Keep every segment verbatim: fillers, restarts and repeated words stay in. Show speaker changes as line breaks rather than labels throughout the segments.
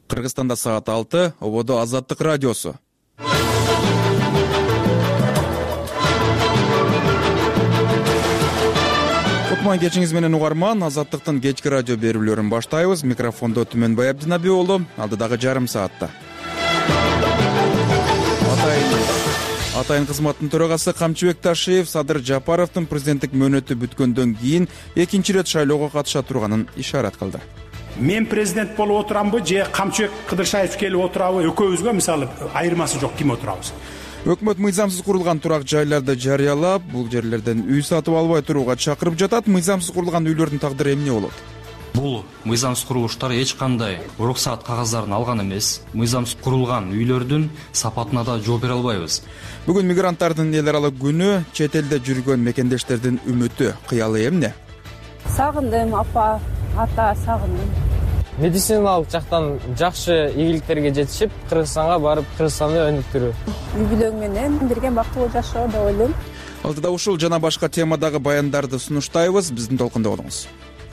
Кыргызстанда саат алты, ободо Азаттык радиосу. Кутман кечиңиз менен угарман, Азаттыктын кечки радио берүүлөрүн баштайбыз. Микрофондо Түмөнбай Абдинаби уулу, алдыдагы жарым саатта. Атайын кызматтын төрагасы Камчыбек Ташиев Садыр Жапаровдун президенттик мөөнөтү бүткөндөн кийин экинчи ирет шайлоого катыша турганын ишарат кылды.
Мен президент болуп отурамбы же Камчыбек Кыдыршаев келип отурабы, экөөбүзгө мисалы айырмасы жок, ким отурабыз.
Өкмөт мыйзамсыз курулган турак жайларды жарыялап, бул жерлерден үй сатып албай турууга чакырып жатат. Мыйзамсыз курулган үйлөрдүн тагдыры эмне болот?
Бул мыйзамсыз курулуштар эч кандай уруксаат кагаздарын алган эмес. Мыйзамсыз курулган үйлөрдүн сапатына да жооп бере албайбыз.
Бүгүн мигранттардын эл аралык күнү, чет элде жүргөн мекендештердин үмүтү, кыялы эмне?
Сагындым апа, ата сагындым.
Медициналык жактан жакшы ийгиликтерге жетишип, Кыргызстанга барып, Кыргызстанды өнүктүрүү. Үй бүлөң менен бирге бактылуу жашоо деп ойлойм.
Алдыда ушул жана башка темадагы баяндарды сунуштайбыз. Биздин толкунда болуңуз.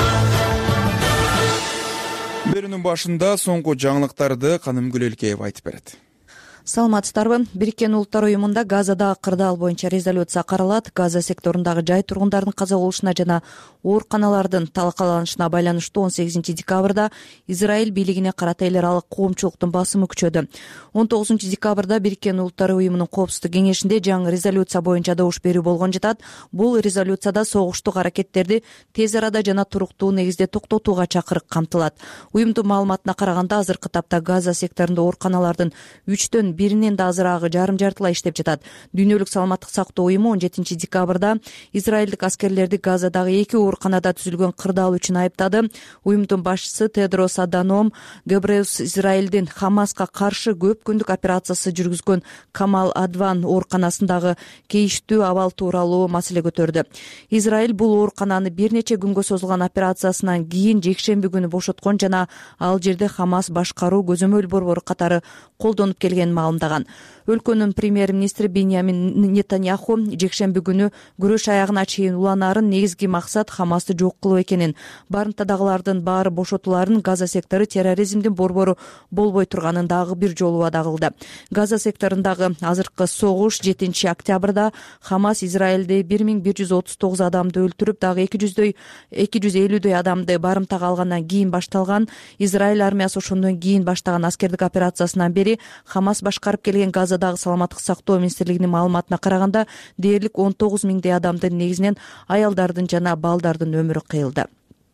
Берүүнүн башында соңку жаңылыктарды Канымгүл Элкеева айтып берет.
Саламатсыздарбы? Бириккен Улуттар уюмунда Газадагы кырдаал боюнча резолюция каралат. Газа секторундагы жай тургундардын каза болушуна жана ооруканалардын талкаланышына байланыштуу он сегизинчи декабрда Израиль бийлигине карата эл аралык коомчулуктун басымы күчөдү. он тогузунчу декабрда Бириккен Улуттар уюмунун коопсуздук кеңешинде жаңы резолюция боюнча добуш берүү болгон жатат. Бул резолюцияда согуштук аракеттерди тез арада жана туруктуу негизде токтотууга чакырык камтылат. Уюмдун маалыматына караганда азыркы тапта Газа секторунда ооруканалардын үчтөн биринен да азыраагы жарым жартылай иштеп жатат. Дүйнөлүк саламаттык сактоо уюму он жетинчи декабрда израилдик аскерлерди Газадагы эки ооруканада түзүлгөн кырдаал үчүн айыптады. Уюмдун башчысы Тедрос Аданом Гебреус Израилдин Хамаска каршы көп күндүк операциясы жүргүзгөн Камал Адван ооруканасындагы кейиштүү абал тууралуу маселе көтөрдү. Израиль бул оорукананы бир нече күнгө созулган операциясынан кийин жекшемби күнү бошоткон жана ал жерде Хамас башкаруу көзөмөл борбору катары колдонуп келген маалымдаган. Өлкөнүн премьер-министри Беньямин Нетаньяху жекшемби күнү күрөш аягына чейин уланаарын негизги максат Хамасты жок кылуу экенин, барымтадагылардын баары бошотуларын, Газа сектору терроризмдин борбору болбой турганын дагы бир жолу убада кылды. Газа секторундагы азыркы согуш жетинчи октябрда Хамас Израилде бир миң бир жүз отуз тогуз адамды өлтүрүп, дагы эки жүз элүүдөй адамды барымтага алгандан кийин башталган. Израиль армиясы ошондон кийин баштаган аскердик операциясынан бери Хамас башкарып келген Газадагы саламаттык сактоо министрлигинин маалыматына караганда дээрлик он тогуз миңдей адамдын, негизинен аялдардын жана балдардын өмүрү кыйылды.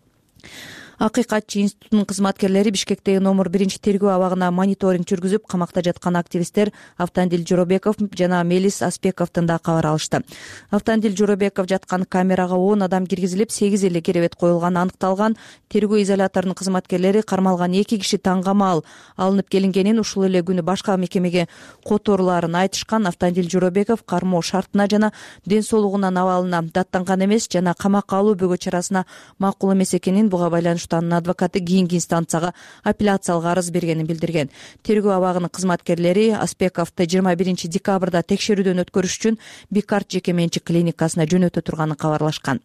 Акыйкатчы институтунун кызматкерлери Бишкектеги номер биринчи тергөө абагына мониторинг жүргүзүп, камакта жаткан активисттер Автандил Жоробеков жана Мелис Аспековдун да кабар алышты. Автандил Жоробеков жаткан камерага он адам киргизилип, сегиз эле керебет коюлганы аныкталган. Тергөө изоляторунун кызматкерлери кармалган эки киши таңгамал алынып келингенин, ушул эле күнү башка мекемеге которуларын айтышкан. Автандил Жоробеков кармоо шартына жана ден соолугунун абалына даттанган эмес жана камакка алуу бөгө чарасына макул эмес экенин, буга байланыштуу анын адвокаты кийинки инстанцияга апелляциялык арыз бергенин билдирген. Тергөө абагынын кызматкерлери Аспековду жыйырма биринчи декабрда текшерүүдөн өткөрүш үчүн Бикарт жеке менчик клиникасына жөнөтө турганын кабарлашкан.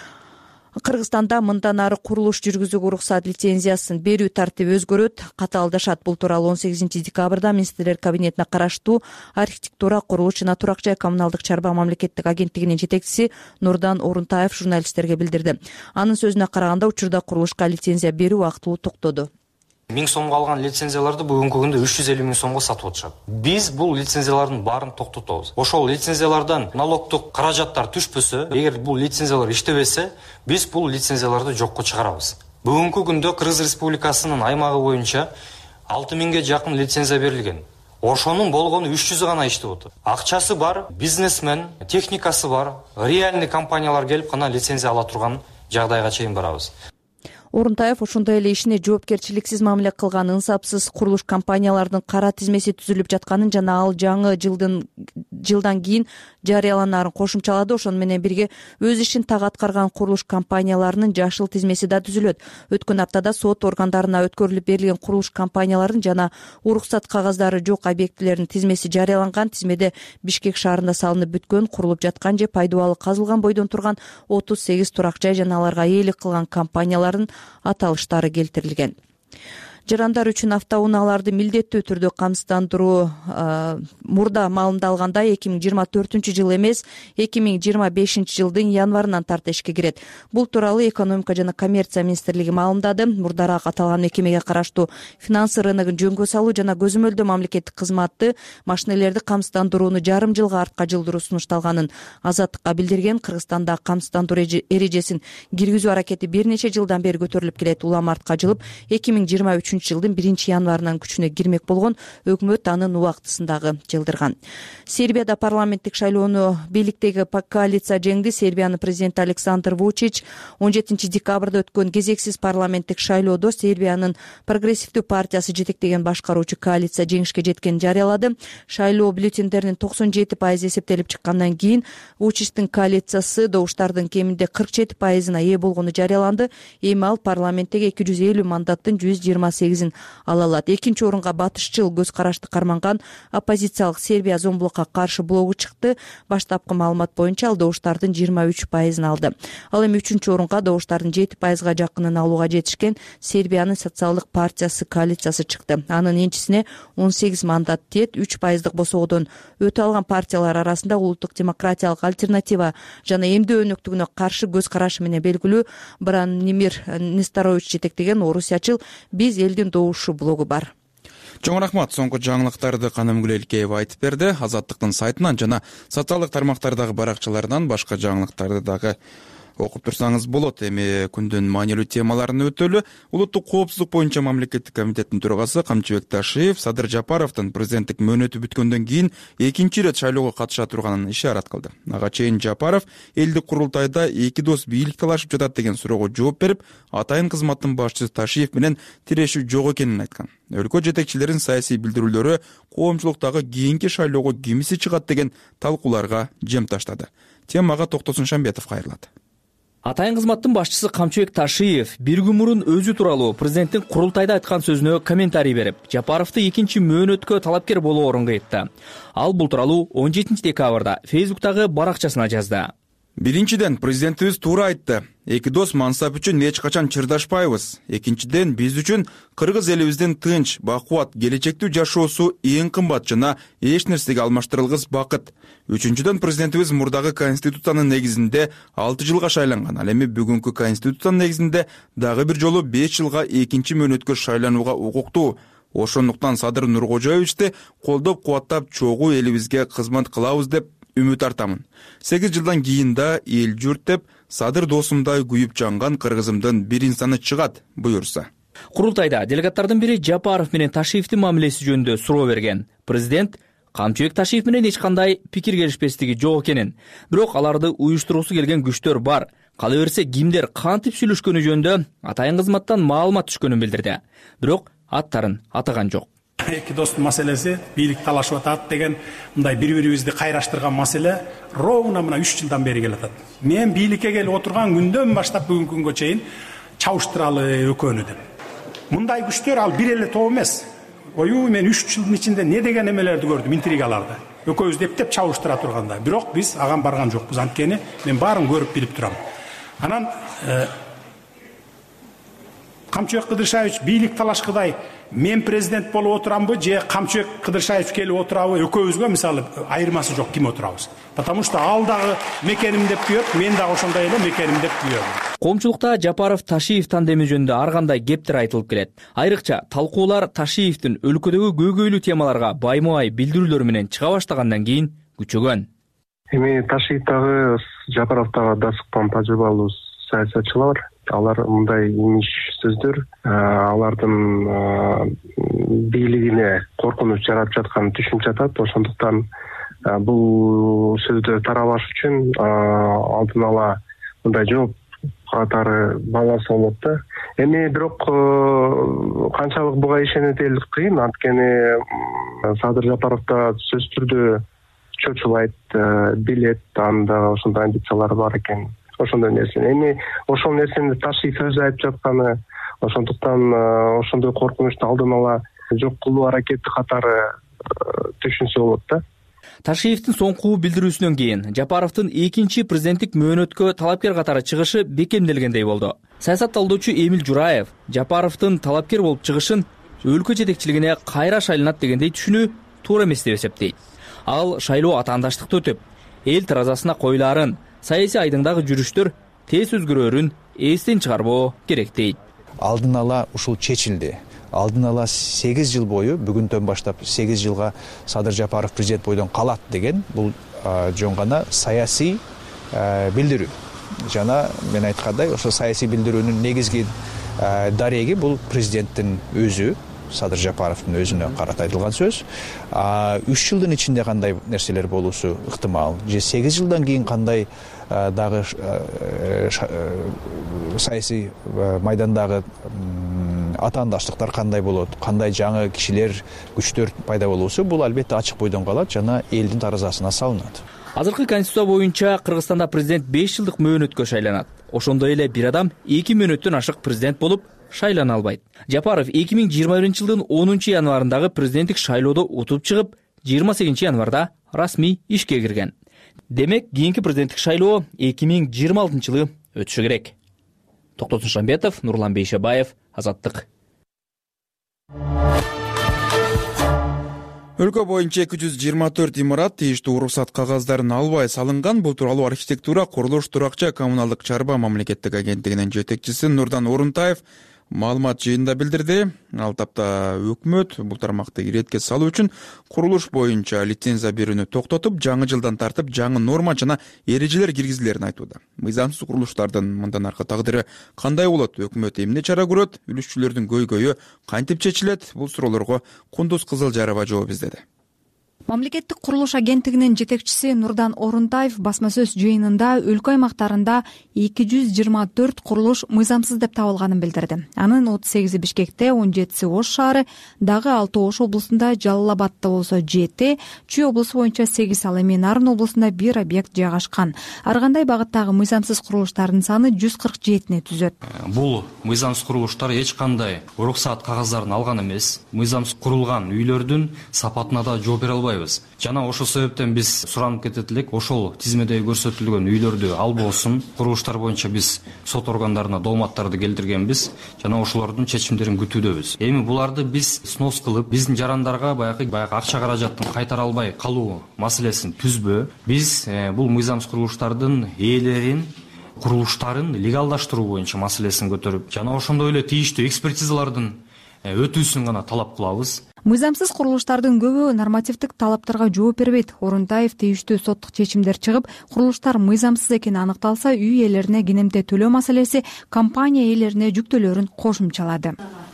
Кыргызстанда мындан ары курулуш жүргүзүүгө уруксат лицензиясын берүү тартиби өзгөрөт, катаалдашат. Бул тууралуу он сегизинчи декабрда Министрлер кабинетине караштуу архитектура, курулуш жана турак жай коммуналдык чарба мамлекеттик агенттигинин жетекчиси Нурдан Орунтаев журналисттерге билдирди. Анын сөзүнө караганда, учурда курулушка лицензия берүү убактылуу токтоду.
миң сомго алган лицензияларды бүгүнкү күндө үч жүз элүү миң сомго сатып атышат. Биз бул лицензиялардын баарын токтотобуз. Ошол лицензиялардан налогдук каражаттар түшпөсө, эгер бул лицензиялар иштебесе, биз бул лицензияларды жокко чыгарабыз. Бүгүнкү күндө Кыргыз Республикасынын аймагы боюнча алты миңге жакын лицензия берилген. Ошонун болгону үч жүзү гана иштеп атат. Акчасы бар, бизнесмен, техникасы бар, реальный компаниялар келип гана лицензия ала турган жагдайга чейин барабыз.
Орунтаев ошондой эле ишине жоопкерчиликсиз мамиле кылган ынсапсыз курулуш компаниялардын кара тизмеси түзүлүп жатканын жана ал жаңы жылдын жылдан кийин жарыяланарын кошумчалады. Ошону менен бирге өз ишин так аткарган курулуш компанияларынын жашыл тизмеси да түзүлөт. Өткөн аптада сот органдарына өткөрүлүп берилген курулуш компанияларынын жана уруксат кагаздары жок объектилердин тизмеси жарыяланган. Тизмеде Бишкек шаарында салынып бүткөн, курулуп жаткан же пайдубалы казылган бойдон турган отуз сегиз турак жай жана аларга ээлик кылган компаниялардын аталыштары келтирилген. жарандар үчүн автоунааларды милдеттүү түрдө камсыздандыруу мурда маалымдалганда эки миң жыйырма төртүнчү жыл эмес эки миң жыйырма бешинчи жылдын январынан тарта ишке кирет. Бул тууралуу экономика жана коммерция министрлиги маалымдады. Мурдараак аталган мекемеге караштуу финансы рыногун жөнгө салуу жана көзөмөлдөө мамлекеттик кызматты машинелерди камсыздандырууну жарым жылга артка жылдыруу сунушталганын Азаттыкка билдирген. Кыргызстанда камсыздандыруу эрежесин киргизүү аракети бир нече жылдан бери көтөрүлүп келет. Улам артка жылып эки миң жыйырма үчүнчү жылдын биринчи январынан күчүнө кирмек болгон, өкмөт анын убактысындагы жылдырган. Сербияда парламенттик шайлоону бийликтеги коалиция жеңди. Сербиянын президенти Александр Вучич он жетинчи декабрда өткөн кезексиз парламенттик шайлоодо Сербиянын прогрессивдүү партиясы жетектеген башкаруучу коалиция жеңишке жеткенин жарыялады. Шайлоо бюллетендеринин токсон жети пайызы эсептелип чыккандан кийин Вучичтин коалициясы добуштардын кеминде кырк жети пайызына ээ болгону жарыяланды. Эми ал парламенттеги эки жүз элүү мандаттын жүз жыйырма сегизин ала алат. Экинчи орунга батышчыл көз карашты карманган оппозициялык Сербия зомбулукка каршы блогу чыкты. Баштапкы маалымат боюнча ал добуштардын жыйырма үч пайызын алды. Ал эми үчүнчү орунга добуштардын жети пайызга жакынын алууга жетишкен Сербиянын социалдык партиясы коалициясы чыкты. Анын энчисине он сегиз мандат тиет. үч пайыздык босоодон өтө алган партиялар арасында улуттук демократиялык альтернатива жана эмдөө өнөктүгүнө каршы көз карашы менен белгилүү Бранимир Несторович жетектеген орусиячыл «Биз элдин добушу» блогу бар.
Чоң рахмат. Соңку жаңылыктарды Канымгүл Элкеева айтып берди. Азаттыктын сайтынан жана социалдык тармактардагы баракчаларынан башка жаңылыктарды дагы окуп турсаңыз болот. Эми күндүн маанилүү темаларын өтөлү. Улуттук коопсуздук боюнча мамлекеттик комитеттин төрагасы Камчыбек Ташиев Садыр Жапаровдун президенттик мөөнөтү бүткөндөн кийин экинчи ирет шайлоого катыша турганын ишарат кылды. Ага чейин Жапаров элдик курултайда эки дос бийлик талашып жатат деген суроого жооп берип, атайын кызматтын башчысы Ташиев менен тирешүү жок экенин айткан. Өлкө жетекчилеринин саясий билдирүүлөрү коомчулуктагы кийинки шайлоого кимиси чыгат деген талкууларга жем таштады. Темага Токтосун Шамбетов кайрылат.
Атайын кызматтын башчысы Камчыбек Ташиев бир күн мурун өзү тууралуу президенттин курултайда айткан сөзүнө комментарий берип, Жапаровду экинчи мөөнөткө талапкер болоорун айтты. Ал бул тууралуу он жетинчи декабрда Фейсбуктагы баракчасына жазды.
Биринчиден, президентибиз туура айтты. Эки дос мансап үчүн эч качан чырдашпайбыз. Экинчиден, биз үчүн кыргыз элибиздин тынч, бакубат, келечектүү жашоосу эң кымбат жана эч нерсеге алмаштырылгыс бакыт. Үчүнчүдөн, президентибиз мурдагы конституциянын негизинде алты жылга шайланган. Ал эми бүгүнкү конституциянын негизинде дагы бир жолу беш жылга экинчи мөөнөткө шайланууга укуктуу. Ошондуктан Садыр Нуркожоевичти колдоп кубаттап чогуу элибизге кызмат кылабыз деп үмүт артамын. сегиз жылдан кийин да эл журт деп Садыр досумдай күйүп жанган кыргызымдын бир инсаны чыгат, буюрса.
Курултайда делегаттардын бири Жапаров менен Ташиевдин мамилеси жөнүндө суроо берген. Президент Камчыбек Ташиев менен эч кандай пикир келишпестиги жок экенин, бирок аларды уюштуруусу келген күчтөр бар. Кала берсе кимдер кантип сүйлөшкөнү жөнүндө атайын кызматтан маалымат түшкөнүн билдирди. Бирок аттарын атаган жок.
Эки достун маселеси бийлик талашып атат деген мындай бири-бирибизди кайраштырган маселе ровно мына үч жылдан бери келатат. Мен бийликке келип отурган күндөн баштап бүгүнкү күнгө чейин чабыштыралы экөөнү деп. Мындай күчтөр ал бир эле топ эмес. Ою мен үч жылдын ичинде не деген эмелерди көрдүм, интригаларды. Экөөбүз дептеп чабыштыра турганда, бирок биз аган барган жокпуз. Анткени мен баарын көрүп билип турам. Анан Камчыбек Кыдыршаевич бийлик талашкыдай мен президент болуп отурамбы же Камчыбек Кыдыршаевич келип отурабы, экөөбүзгө мисалы айырмасы жок, ким отурабыз. Потому что ал дагы мекеним деп күйөт, мен дагы ошондой эле мекеним деп күйөм.
Коомчулукта Жапаров Ташиев тандеми жөнүндө ар кандай кептер айтылып келет. Айрыкча талкуулар Ташиевдин өлкөдөгү көйгөйлүү темаларга байма-бай билдирүүлөр менен чыга баштагандан кийин күчөгөн.
Эми Ташиевдагы Жапаровдагы да сыккан тажрыйбалуу саясатчылар, алар мындай имиш сөздөр алардын бийлигине коркунуч жаратып жатканын түшүнүп жатат. Ошондуктан бул сөздү тарабаш үчүн алдын ала мындай жооп катары баланс болот да. Эми бирок канчалык буга ишенет кыйын, анткени Садыр Жапаров да сөзсүз түрдө чочулайт, билет, анда ошондой амбициялар бар экен. Ошондой нерсе. Эми ошол нерсени Ташиев өзү айтып жатканы, ошондуктан ошондой коркунучту алдын ала жок кылуу аракети катары түшүнсө болот да.
Ташиевдин соңку билдирүүсүнөн кийин Жапаровдун экинчи президенттик мөөнөткө талапкер катары чыгышы бекемделгендей болду. Саясат талдоочу Эмил Жураев Жапаровдун талапкер болуп чыгышын өлкө жетекчилигине кайра шайланат дегендей түшүнүү туура эмес деп эсептейт. Ал шайлоо атаандаштыкта өтүп, эл таразасына коюлаарын, саясий айдыңдагы жүрүштөр тез өзгөрөөрүн эстен чыгарбоо керек дейт.
Алдын ала ушул чечилди. Алдын ала сегиз жыл бою, бүгүндөн баштап сегиз жылга Садыр Жапаров президент бойдон калат деген бул жөн гана саясий билдирүү. Жана мен айткандай, ошо саясий билдирүүнүн негизги дареги бул президенттин өзү, Садыр Жапаровдун өзүнө карата айтылган сөз. үч жылдын ичинде кандай нерселер болуусу ыктымал, же сегиз жылдан кийин кандай дагы саясий майдандагы атаандаштыктар кандай болот, кандай жаңы кишилер, күчтөр пайда болуусу бул албетте ачык бойдон калат жана элдин таразасына салынат.
Азыркы конституция боюнча Кыргызстанда президент беш жылдык мөөнөткө шайланат. Ошондой эле бир адам эки мөөнөттөн ашык президент болуп шайлана албайт. Жапаров эки миң жыйырма биринчи жылдын онунчу январындагы президенттик шайлоодо утуп чыгып, жыйырма сегизинчи январда расмий ишке кирген. Демек, кийинки президенттик шайлоо эки миң жыйырма алтынчы жылы өтүшү керек. Токтосун Шамбетов, Нурлан Бейшебаев, Азаттык.
Өлкө боюнча эки жүз жыйырма төрт имарат тийиштүү уруксат кагаздарын албай салынган. Бул тууралуу архитектура, курулуш, туракчы коммуналдык чарба мамлекеттик агенттигинин жетекчиси Нурдан Орунтаев маалымат жыйынында билдирди. Ал тапта өкмөт бул тармакты иретке салуу үчүн курулуш боюнча лицензия берүүнү токтотуп, жаңы жылдан тартып жаңы норма жана эрежелер киргизилерин айтууда. Мыйзамсыз курулуштардын мындан аркы тагдыры кандай болот? Өкмөт эмне чара көрөт? Үлүшчүлөрдүн көйгөйү кантип чечилет? Бул суроолорго Кундуз Кызылжарова жооп издеди.
Мамлекеттик курулуш агенттигинин жетекчиси Нурдан Орунтаев басма сөз жыйынында өлкө аймактарында эки жүз жыйырма төрт курулуш мыйзамсыз деп табылганын билдирди. Анын отуз сегизи Бишкекте, он жетиси Ош шаары, дагы алты Ош облусунда, Жалал Абадта болсо жети, Чүй облусу боюнча сегиз, ал эми Нарын облусунда бир объект жайгашкан. Ар кандай багыттагы мыйзамсыз курулуштардын саны жүз кырк жетини түзөт.
Бул мыйзамсыз курулуштар эч кандай уруксат кагаздарын алган эмес. Мыйзамсыз курулган үйлөрдүн сапатына да жооп бере албайбыз. Жана ошол себептен биз суранып кетет элек, ошол тизмеде көрсөтүлгөн үйлөрдү албоосун, курулуштар боюнча биз сот органдарына дооматтарды келтиргенбиз, жана ошолордун чечимдерин күтүүдөбүз. Эми буларды биз снос кылып, биздин жарандарга баягы баягы акча каражатын кайтара албай калуу маселесин түзбө. Биз бул мыйзамсыз курулуштардын ээлерин, курулуштарын легалдаштыруу боюнча маселесин көтөрүп, жана ошондой эле тийиштүү экспертизалардын өтүүсүн гана талап кылабыз.
Мыйзамсыз курулуштардын көбү нормативдик талаптарга жооп бербейт. Орунтаев тийиштүү соттук чечимдер чыгып, курулуштар мыйзамсыз экени аныкталса, үй ээлерине кенемте төлөө маселеси компания ээлерине жүктөөлөрүн кошумчалады.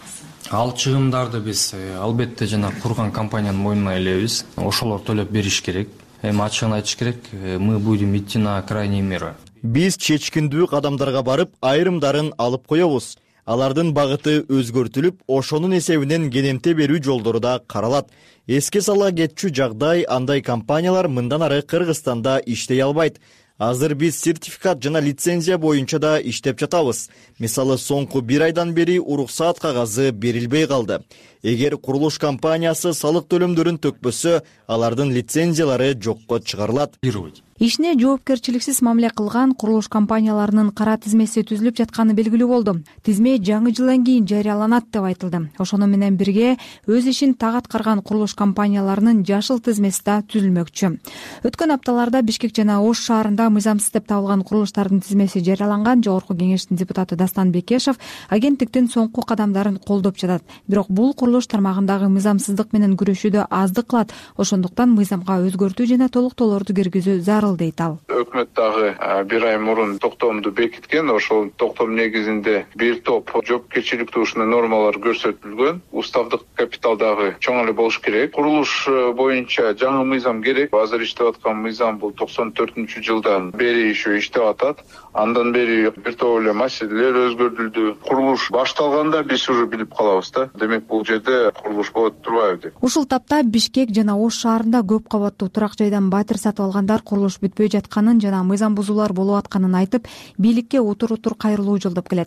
Ал чыгымдарды биз албетте жана курган компаниянын мойнуна элебиз. Ошолор төлөп бериш керек. Эми ачыгын айтыш керек, мы будем идти на крайние меры.
Биз чечкиндүү кадамдарга барып, айрымдарын алып коебуз. Алардын багыты өзгөртүлүп, ошонун эсебинен кенемте берүү жолдору да каралат. Эске сала кетчү жагдай, андай компаниялар мындан ары Кыргызстанда иштей албайт. Азыр биз сертификат жана лицензия боюнча да иштеп жатабыз. Мисалы, соңку бир айдан бери уруксаат кагазы берилбей калды. Эгер курулуш компаниясы салык төлөмдөрүн төкпөсө, алардын лицензиялары жокко чыгарылат.
Ишине жоопкерчиликсиз мамиле кылган курулуш компанияларынын кара тизмеси түзүлүп жатканы белгилүү болду. Тизме жаңы жылдан кийин жарыяланат деп айтылды. Ошону менен бирге өз ишин так аткарган курулуш компанияларынын жашыл тизмеси да түзүлмөкчү. Өткөн апталарда Бишкек жана Ош шаарында мыйзамсыз деп табылган курулуштардын тизмеси жарыяланган. Жогорку кеңештин депутаты Дастан Бекешев агенттиктин соңку кадамдарын колдоп жатат. Бирок бул курулуш тармагындагы мыйзамсыздык менен күрөшүүдө аздык кылат. Ошондуктан мыйзамга өзгөртүү жана толуктоолорду киргизүү зарыл дейт ал.
Өкмөт дагы бир ай мурун токтомду бекиткен. Ошол токтом негизинде бир топ жоопкерчиликтүү ушундай нормалар көрсөтүлгөн. Уставдык капитал дагы чоң эле болуш керек. Курулуш боюнча жаңы мыйзам керек. Азыр иштеп аткан мыйзам бул токсон төртүнчү жылдан бери иши иштеп атат. Андан бери бир топ эле маселелер өзгөртүлдү. Курулуш башталганда биз уже билип калабыз да. Демек бул жерде курулуш болот турбайбы деп.
Ушул тапта Бишкек жана Ош шаарында көп кабаттуу турак жайдан батир сатып алгандар курулуш бүтпөй жатканын жана мыйзам бузуулар болуп атканын айтып, бийликке утур-утур кайрылуу жолдоп келет.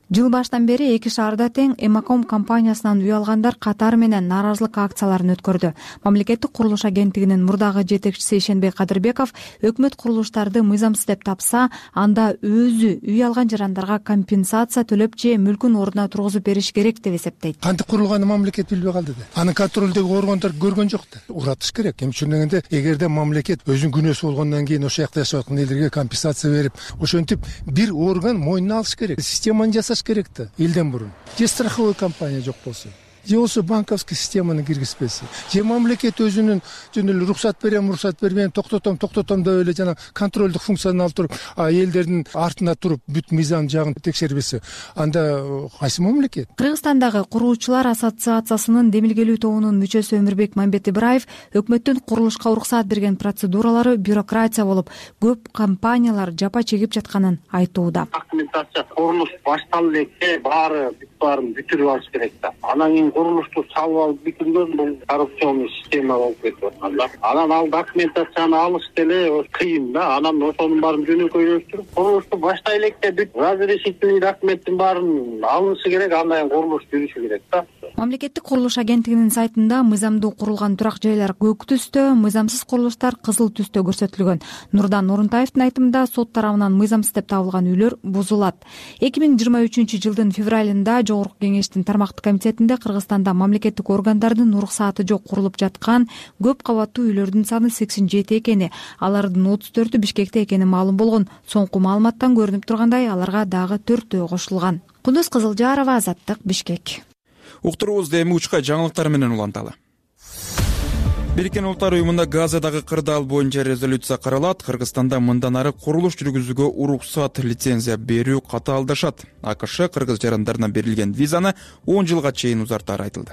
Жыл башынан бери эки шаарда тең Эмаком компаниясынан үй алгандар катары менен нааразылык акцияларын өткөрдү. Мамлекеттик курулуш агенттигинин мурдагы жетекчиси Ишенбек Кадырбеков өкмөт курулуштарды мыйзамсыз деп тапса, анда өзү үй алган жарандарга компенсация төлөп же мүлкүн ордуна тургузуп бериш керек деп эсептейт.
Кантип курулганын мамлекет билбей калды да. Анын контролдөгү органдар көргөн жок да. Уратыш керек. Эми ушунден кийин эгерде мамлекет өзүнүн күнөөсү болгондон кийин ошол жакта жашап аткан элдерге компенсация берип, ошентип бир орган мойнуна алыш керек. Системаны жасаш керек да, элден мурун. Же страховой компания жок болсо, же болсо банковский системаны киргизбесе, же мамлекет өзүнүн жөн эле уруксат берем, уруксат бербейм, токтотом, токтотом деп эле жана контролдук функцияны алып туруп, элдердин артында туруп бүт мыйзам жагын текшербесе, анда кайсы мамлекет?
Кыргызстандагы курулуучулар ассоциациясынын демилгелүү тобунун мүчөсү Өмүрбек Мамбет Ибраев өкмөттүн курулушка уруксат берген процедуралары бюрократия болуп, көп компаниялар жапа чегип жатканын айтууда.
Документация курулуш башталып эле баары баарын бүтүрүп алыш керек да. Анан кийин курулушту салып алып бүтүргөн бул коррупционный система болуп кетип аткан да. Анан ал документацияны алыш деле кыйын да. Анан ошонун баарын жөнөкөйлөштүрүп, курулушту баштай электе бүт разрешительный документтин баарын алынышы керек, андан кийин курулуш жүрүшү керек да.
Мамлекеттик курулуш агенттигинин сайтында мыйзамдуу курулган турак жайлар көк түстө, мыйзамсыз курулуштар кызыл түстө көрсөтүлгөн. Нурдан Орунтаевдин айтымында сот тарабынан мыйзамсыз деп табылган үйлөр бузулат. эки миң жыйырма үчүнчү жылдын февралында Жогорку кеңештин тармактык комитетинде Кыргызстанда мамлекеттик органдардын уруксаты жок курулуп жаткан көп кабаттуу үйлөрдүн саны сексен жети экени, алардын отуз төртү Бишкекте экени маалым болгон. Соңку маалыматтан көрүнүп тургандай, аларга дагы төртөө кошулган. Кундуз Кызылжарова, Азаттык, Бишкек.
Уктуруубузду эми учка жаңылыктар менен уланталы. Бириккен Улуттар уюмунда Газадагы кырдаал боюнча резолюция каралат. Кыргызстанда мындан ары курулуш жүргүзүүгө уруксат, лицензия берүү катаалдашат. АКШ кыргыз жарандарына берилген визаны он жылга чейин узартаары айтылды.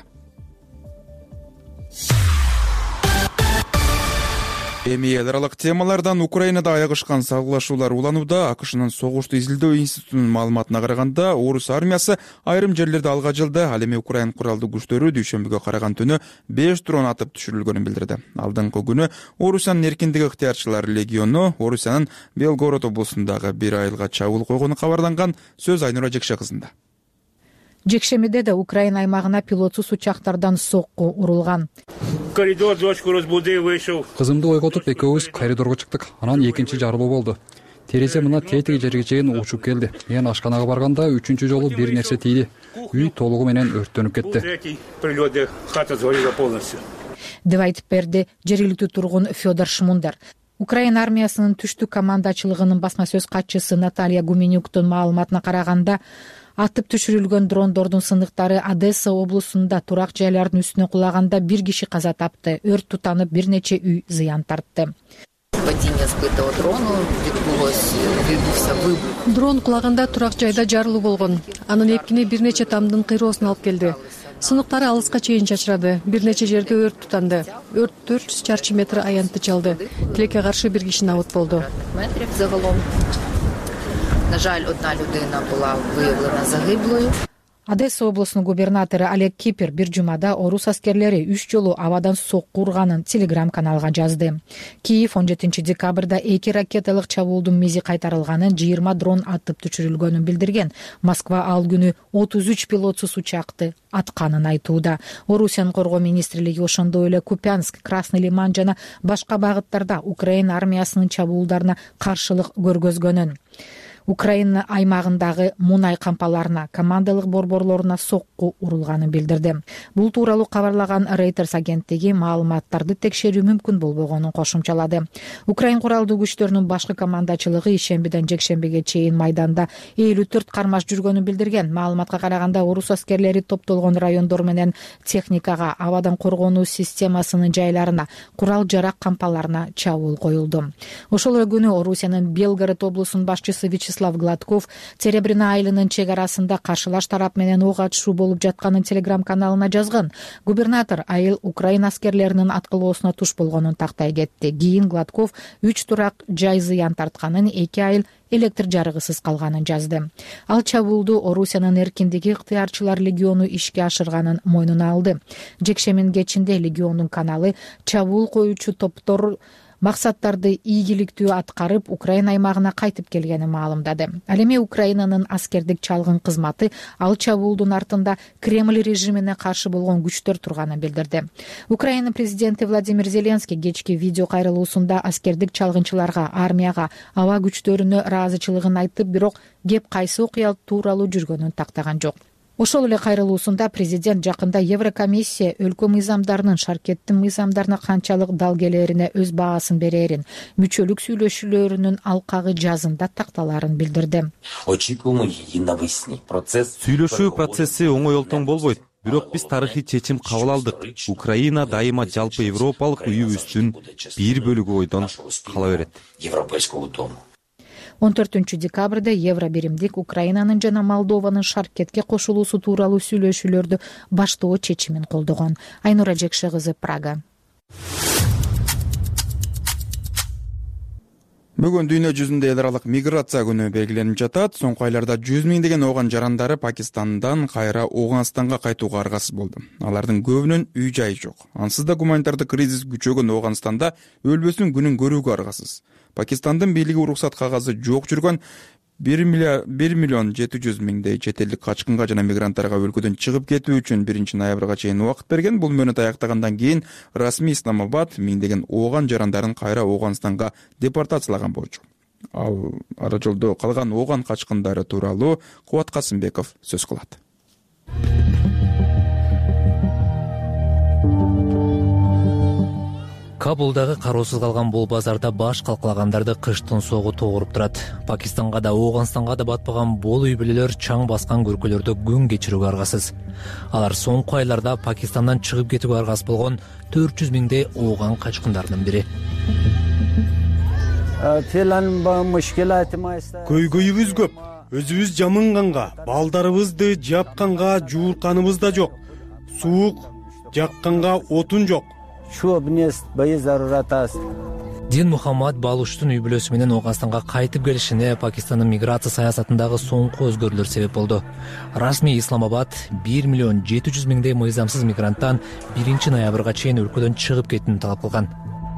Эми эл аралык темалардан Украинада аягышкан салгылашуулар уланууда. АКШнын согушту изилдөө институтунун маалыматына караганда, орус армиясы айрым жерлерде алга жылды. Ал эми Украин куралдуу күчтөрү дүйшөмбүгө караган түнү беш дрон атып түшүрүлгөнүн билдирди. Алдыңкы күнү Орусиянын эркиндик ыктыярчылар легиону Орусиянын Белгород облусундагы бир айылга чабуул койгону кабарланган. Сөз Айнура Жекше кызында.
Жекшемиде да Украина аймагына пилотсуз учактардан сокку урулган.
Коридор дочку разбуди, вышел.
Кызымды ойготуп экөөбүз коридорго чыктык. Анан экинчи жарылуу болду. Терезе мына тетиги жерге чейин учуп келди. Мен ашканага барганда үчүнчү жолу бир нерсе тийди. Үй толугу менен өрттөнүп кетти.
Прилёты, хата сгорела полностью.
Деп айтып берди жергиликтүү тургун Федор Шмундар. Украина армиясынын түштүк командачылыгынын басма сөз катчысы Наталья Гуменюктун маалыматына караганда, атып түшүрүлгөн дрондордун сындыктары Одесса облусунда турак жайлардын үстүнө кулаганда бир киши каза тапты. Өрт тутанып, бир нече үй зыян тартты.
Дрон кулаганда турак жайда жарылуу болгон. Анын эпкини бир нече тамдын кыйроосуна алып келди. Сыныктары алыска чейин чачырады. Бир нече жерде өрт тутанды. Өрт төрт жүз чарчы метр аянтты чалды. Тилекке каршы бир киши абут болду.
На жаль, одна людина була виявлена загиблою.
Одесса облусунун губернатору Олег Кипер бир жумада орус аскерлери үч жолу абадан сокку урганын Телеграм каналга жазды. Киев он жетинчи декабрда эки ракеталык чабуулдун мизи кайтарылганын, жыйырма дрон атып түшүрүлгөнүн билдирген. Москва ал күнү отуз үч пилотсуз учакты атканын айтууда. Орусиянын коргоо министрлиги ошондой эле Купянск, Красный Лиман жана башка багыттарда Украина армиясынын чабуулдарына каршылык көргөзгөнүн, Украина аймагындагы мунай кампаларына, командалык борборлоруна сокку урулганын билдирди. Бул тууралуу кабарлаган Reuters агенттиги маалыматтарды текшерүү мүмкүн болбогонун кошумчалады. Украин куралдуу күчтөрүнүн башкы командачылыгы ишембиден жекшембиге чейин майданда элүү төрт кармаш жүргөнүн билдирген. Маалыматка караганда, орус аскерлери топтолгон райондор менен техникага, абадан коргонуу системасынын жайларына, курал-жарак кампаларына чабуул коюлду. Ошол эле күнү Орусиянын Белгород облусунун башчысы Вячеслав Гладков Серебряный айылынын чек арасында каршылаш тарап менен ок атышуу болуп жатканын Телеграм каналына жазган. Губернатор айыл Украина аскерлеринин аткылоосуна туш болгонун тактай кетти. Кийин Гладков үч турак жай зыян тартканын, эки айыл электр жарыгысыз калганын жазды. Ал чабуулду Орусиянын эркиндиги ыктыярчылар легиону ишке ашырганын мойнуна алды. Жекшемин кечинде легиондун каналы чабуул коюучу топтор максаттарды ийгиликтүү аткарып Украина аймагына кайтып келгенин маалымдады. Ал эми Украинанын аскердик чалгын кызматы ал чабуулдун артында Кремль режимине каршы болгон күчтөр турганын билдирди. Украина президенти Владимир Зеленский кечки видео кайрылуусунда аскердик чалгынчыларга, армияга, аба күчтөрүнө ыраазычылыгын айтып, бирок кеп кайсы окуя тууралуу жүргөнүн тактаган жок. Ошол эле кайрылуусунда президент жакында Еврокомиссия өлкө мыйзамдарынын шаркеттин мыйзамдарына канчалык дал келерине өз баасын берерин, мүчөлүк сүйлөшүүлөрүнүн алкагы жазында такталарын билдирди.
Сүйлөшүү процесси оңой олтоң болбойт. Бирок биз тарыхый чечим кабыл алдык. Украина дайыма жалпы европалык үйүбүздүн бир бөлүгү ойдон кала берет.
он төртүнчү декабрда Евро биримдик Украинанын жана Молдованын шаркетке кошулуусу тууралуу сүйлөшүүлөрдү баштоо чечимин колдогон. Айнура Жекше кызы, Прага.
Бүгүн дүйнө жүзүндө эл аралык миграция күнү белгиленип жатат. Соңку айларда жүз миңдеген ооган жарандары Пакистандан кайра Ооганстанга кайтууга аргасыз болду. Алардын көбүнүн үй жайы жок. Ансыз да гуманитардык кризис күчөгөн Ооганстанда өлбөсүн күнүн көрүүгө аргасыз. Пакистандын бийлиги уруксат кагазы жок жүргөн бир миллион жети жүз миңдей чет элдик качкынга жана мигранттарга өлкөдөн чыгып кетүү үчүн биринчи ноябрга чейин убакыт берген. Бул мөөнөт аяктагандан кийин расмий Исламабад миңдеген ооган жарандарын кайра Ооганстанга депортациялаган болчу. Ал ара жолдо калган ооган качкындары тууралуу Кубат Касымбеков сөз кылат.
Кабулдагы кароосуз калган бул базарда баш калкалагандарды кыштын соогу тогуруп турат. Пакистанга да, Ооганстанга да батпаган бул үй бүлөлөр чаң баскан көркөлөрдө күн кечирүүгө аргасыз. Алар соңку айларда Пакистандан чыгып кетүүгө аргасыз болгон төрт жүз миңдей ооган качкындарынын бири.
Көйгөйүбүз көп. Өзүбүз жамынганга, балдарыбызды жапканга жуурканыбыз да жок. Суук жакканга отун жок.
Дин Мухаммад Балуштун үй бүлөсү менен Ооганстанга кайтып келишине Пакистандын миграция саясатындагы соңку өзгөрүүлөр себеп болду. Расмий Исламабад бир миллион жети жүз миңдей мыйзамсыз мигранттан биринчи ноябрга чейин өлкөдөн чыгып кетүүнү талап кылган.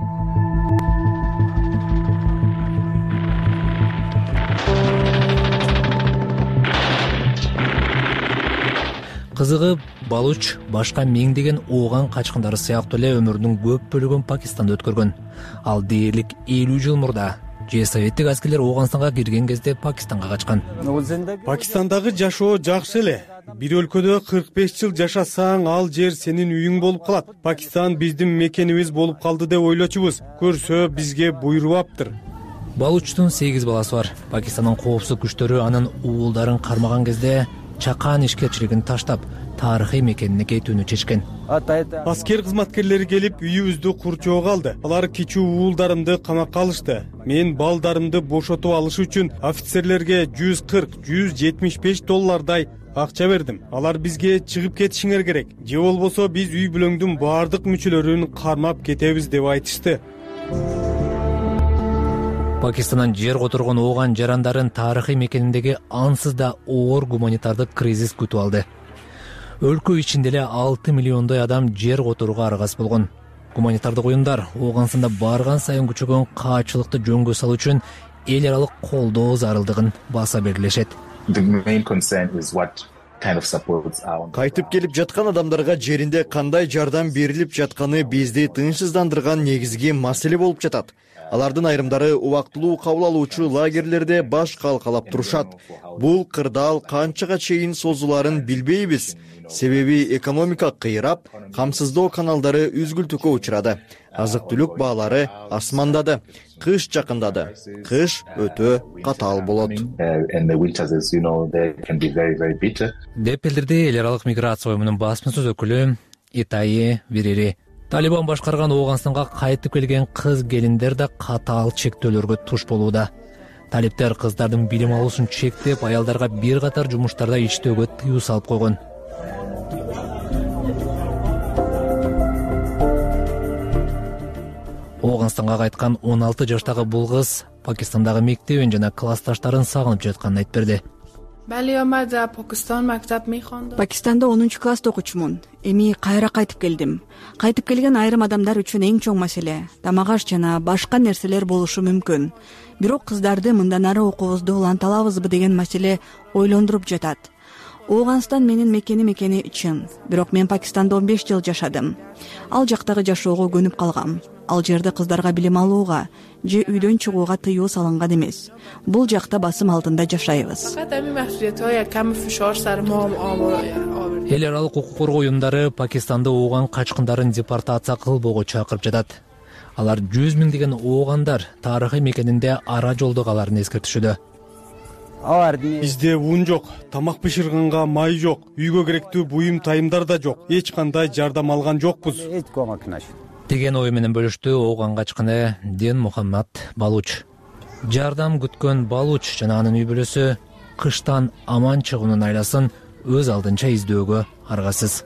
Кызыгы, Балуч башка миңдеген ооган качкындары сыяктуу эле өмүрүнүн көп бөлүгүн Пакистанда өткөргөн. Ал дээрлик элүү жыл мурда же советтик аскерлер Ооганстанга кирген кезде Пакистанга качкан.
Пакистандагы жашоо жакшы эле. Бир өлкөдө кырк беш жыл жашасаң, ал жер сенин үйүң болуп калат. Пакистан биздин мекенибиз болуп калды деп ойлочубуз. Көрсө бизге буйрубаптыр.
Балучтун сегиз баласы бар. Пакистандын коопсуздук күчтөрү анын уулдарын кармаган кезде чакан ишкерчилигин таштап, тарыхый мекенине кетүүнү чечкен.
Аскер кызматкерлери келип үйүбүздү курчоого алды. Алар кичүү уулдарымды камакка алышты. Мен балдарымды бошотуп алыш үчүн офицерлерге жүз кырк — жүз жетимиш беш доллардай акча бердим. Алар бизге чыгып кетишиңер керек. Же болбосо биз үй бүлөңдүн баардык мүчөлөрүн кармап кетебиз деп айтышты.
Пакистандан жер которгон ооган жарандарын тарыхый мекениндеги ансыз да оор гуманитардык кризис күтүп алды. Өлкө ичинде эле алты миллиондой адам жер которууга аргасыз болгон. Гуманитардык уюмдар Ооганстанда барган сайын күчөгөн каачылыкты жөнгө салуу үчүн эл аралык колдоо зарылдыгын баса белгилешет.
Кайтып келип жаткан адамдарга жеринде кандай жардам берилип жатканы бизди тынчсыздандырган негизги маселе болуп жатат. Алардын айрымдары убактылуу кабыл алуучу лагерлерде баш калкалап турушат. Бул кырдаал канчага чейин созуларын билбейбиз. Себеби экономика кыйрап, камсыздоо каналдары үзгүлтүккө учурады. Азык-түлүк баалары асмандады. Кыш жакындады. Кыш өтө катаал болот.
Деп билдирди эл аралык миграция уюмунун басма сөз өкүлү Итайи Вирири. Талибан башкарган Ооганстанга кайтып келген кыз келиндер да катаал чектөөлөргө туш болууда. Талиптер кыздардын билим алуусун чектеп, аялдарга бир катар жумуштарда иштөөгө тыюу салып койгон. Ооганстанга кайткан он алты жаштагы бул кыз Пакистандагы мектебин жана классташтарын сагынып жатканын айтып берди.
Пакистанда онунчу класста окучумун. Эми кайра кайтып келдим. Кайтып келген айрым адамдар үчүн эң чоң маселе тамак аш жана башка нерселер болушу мүмкүн. Бирок кыздарды мындан ары окуубузду уланталабызбы деген маселе ойлондуруп жатат. Ооганстан менин мекеним экени чын. Бирок мен Пакистанда он беш жыл жашадым. Ал жактагы жашоого көнүп калгам. Ал жерде кыздарга билим алууга же үйдөн чыгууга тыюу салынган эмес. Бул жакта басым алтында жашайбыз.
Эл аралык укук коргоо уюмдары Пакистанда ооган качкындарын депортация кылбоого чакырып жатат. Алар жүз миңдеген оогандар тарыхый мекенинде ара жолдо каларын эскертишүүдө.
Бизде ун жок, тамак бышырганга май жок, үйгө керектүү буюм тайымдар да жок. Эч кандай жардам алган жокпуз
деген ой менен бөлүштү ооган качкыны Ден Мухаммад Балуч. Жардам күткөн Балуч жана анын үй бүлөсү кыштан аман чыгуунун айласын өз алдынча издөөгө аргасыз.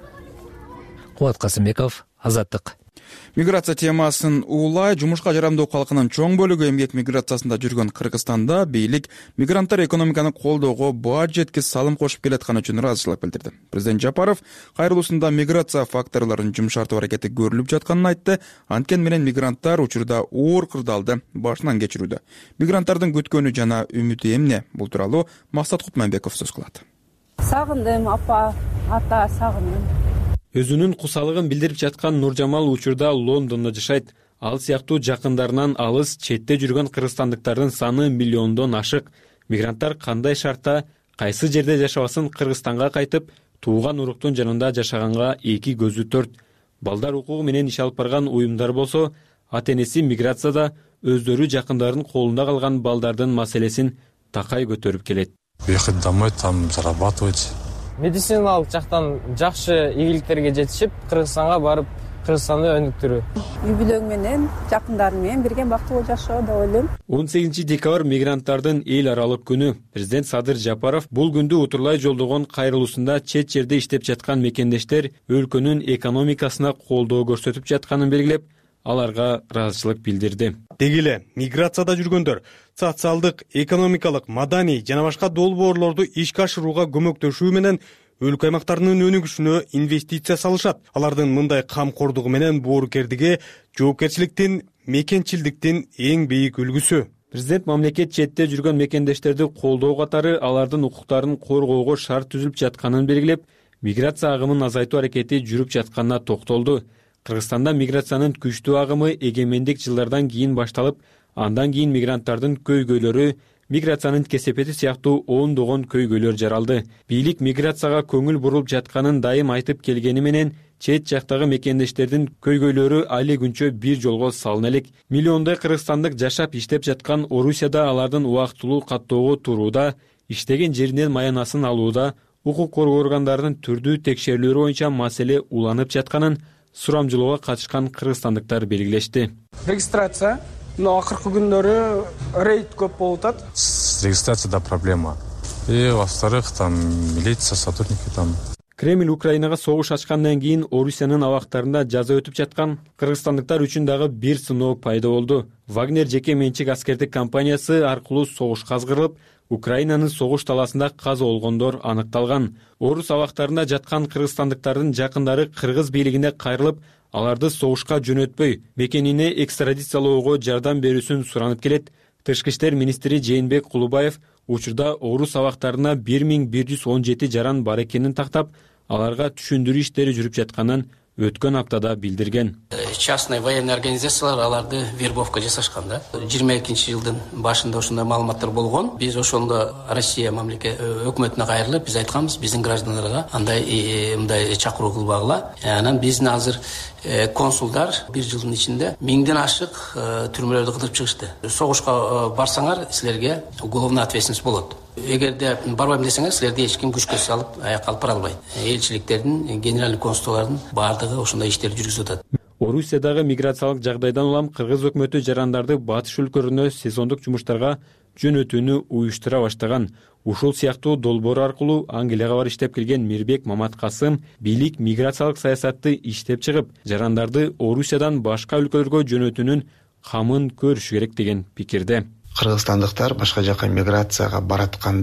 Кубат Касымбеков, Азаттык.
Миграция темасын улай жумушка жарамдуу калкынын чоң бөлүгү эмгек миграциясында жүргөн Кыргызстанда бийлик мигранттар экономиканы колдоого баа жеткис салым кошуп келатканы үчүн ыраазычылык билдирди. Президент Жапаров кайрылуусунда миграция факторлорун жумшартуу аракети көрүлүп жатканын айтты. Анткени менен мигранттар учурда оор кырдаалды башынан кечирүүдө. Мигранттардын күткөнү жана үмүтү эмне? Бул тууралуу Максат Кутманбеков сөз кылат.
Сагындым, апа, ата, сагындым.
Өзүнүн кусалыгын билдирип жаткан Нуржамал учурда Лондондо жашайт. Ал сыяктуу жакындарынан алыс четте жүргөн кыргызстандыктардын саны миллиондон ашык. Мигранттар кандай шартта, кайсы жерде жашабасын Кыргызстанга кайтып, тууган уруктун жанында жашаганга эки көзү төрт. Балдар укугу менен иш алып барган уюмдар болсо, ата-энеси миграцияда өздөрү жакындарын колунда калган балдардын маселесин такай көтөрүп келет.
Ехать домой, там зарабатывать.
Медициналык жактан жакшы ийгиликтерге жетишип, Кыргызстанга барып, Кыргызстанды өнүктүрүү.
Үй бүлөң менен, жакындарым менен бирге бактылуу жашоо деп ойлойм.
он сегизинчи декабрь мигранттардын эл аралык күнү. Президент Садыр Жапаров бул күндү утурлай жолдогон кайрылуусунда чет жерде иштеп жаткан мекендештер өлкөнүн экономикасына колдоо көрсөтүп жатканын белгилеп, аларга ыраазычылык билдирди.
Деги эле миграцияда жүргөндөр социалдык, экономикалык, маданий жана башка долбоорлорду ишке ашырууга көмөктөшүү менен өлкө аймактарынын өнүгүшүнө инвестиция салышат. Алардын мындай камкордугу менен боорукердиги жоопкерчиликтин, мекенчилдиктин эң бийик үлгүсү.
Президент мамлекет четте жүргөн мекендештерди колдоо катары алардын укуктарын коргоого шарт түзүлүп жатканын белгилеп, миграция агымын азайтуу аракети жүрүп жатканына токтолду. Кыргызстанда миграциянын күчтүү агымы эгемендик жылдардан кийин башталып, андан кийин мигранттардын көйгөйлөрү, миграциянын кесепети сыяктуу ондогон көйгөйлөр жаралды. Бийлик миграцияга көңүл бурулуп жатканын дайым айтып келгени менен, чет жактагы мекендештердин көйгөйлөрү али күнчө бир жолго салына элек. Миллиондой кыргызстандык жашап иштеп жаткан Орусияда алардын убактылуу каттоого турууда, иштеген жеринен маянасын алууда, укук коргоо органдарынын түрдүү текшерүүлөрү боюнча маселе уланып жатканын сурамжылоого катышкан кыргызстандыктар белгилешти.
Регистрация, но акыркы күндөрү рейд көп болуп атат.
С регистрацией да проблема. И во-вторых, там милиция, сотрудники там.
Кремль Украинага согуш ачкандан кийин Орусиянын абактарында жаза өтүп жаткан кыргызстандыктар үчүн дагы бир сыноо пайда болду. Вагнер жеке менчик аскердик компаниясы аркылуу согушка азгырылып, Украинанын согуш таласында каза болгондор аныкталган. Орус абактарында жаткан кыргызстандыктардын жакындары кыргыз бийлигине кайрылып, аларды согушка жөнөтпөй, мекенине экстрадициялоого жардам берүүсүн суранып келет. Тышкы иштер министри Жээнбек Кулубаев учурда орус абактарына бир миң бир жүз он жети жаран бар экенин тактап, аларга түшүндүрүү иштери жүрүп жатканын өткөн аптада билдирген.
Частный военный организациялар аларды вербовка жасашкан да. жыйырма экинчи жылдын башында ошондой маалыматтар болгон. Биз ошондо Россия мамлекет өкмөтүнө кайрылып, биз айтканбыз биздин граждандарга андай мындай чакыруу кылбагыла. Анан биздин азыр консулдар бир жылдын ичинде миңден ашык түрмөлөрдү кыдырып чыгышты. Согушка барсаңар, силерге уголовный ответственность болот. Эгерде барбайм десеңер, силерди эч ким күчкө салып аякка алып бара албайт. Элчиликтердин, генеральный консулдардын баардыгы ошондой иштерди жүргүзүп атат.
Орусиядагы миграциялык жагдайдан улам кыргыз өкмөтү жарандарды батыш өлкөлөрүнө сезондук жумуштарга жөнөтүүнү уюштура баштаган. Ушул сыяктуу долбоор аркылуу Англияга барып иштеп келген Мирбек Маматкасым бийлик миграциялык саясатты иштеп чыгып, жарандарды Орусиядан башка өлкөлөргө жөнөтүүнүн камын көрүшү керек деген пикирде.
Кыргызстандыктар башка жака миграцияга баратканда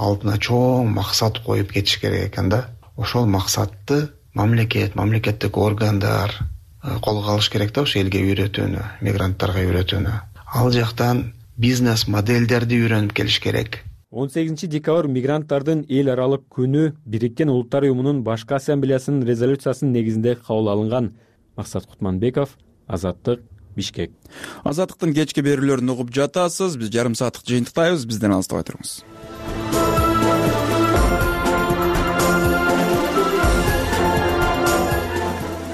алдына чоң максат коюп кетиш керек экен да. Ошол максатты мамлекет, мамлекеттик органдар колго алыш керек да, ошо элге үйрөтүүнү, мигранттарга үйрөтүүнү. Ал жактан бизнес модельдерди үйрөнүп келиш керек.
он сегизинчи декабрь мигранттардын эл аралык күнү Бириккен Улуттар уюмунун башкы ассамблеясынын резолюциясынын негизинде кабыл алынган. Максат Кутманбеков, Азаттык, Бишкек.
Азаттыктын кечки берүүлөрүн угуп жатасыз. Биз жарым сааттык жыйынтыктайбыз. Бизден алыстабай туруңуз.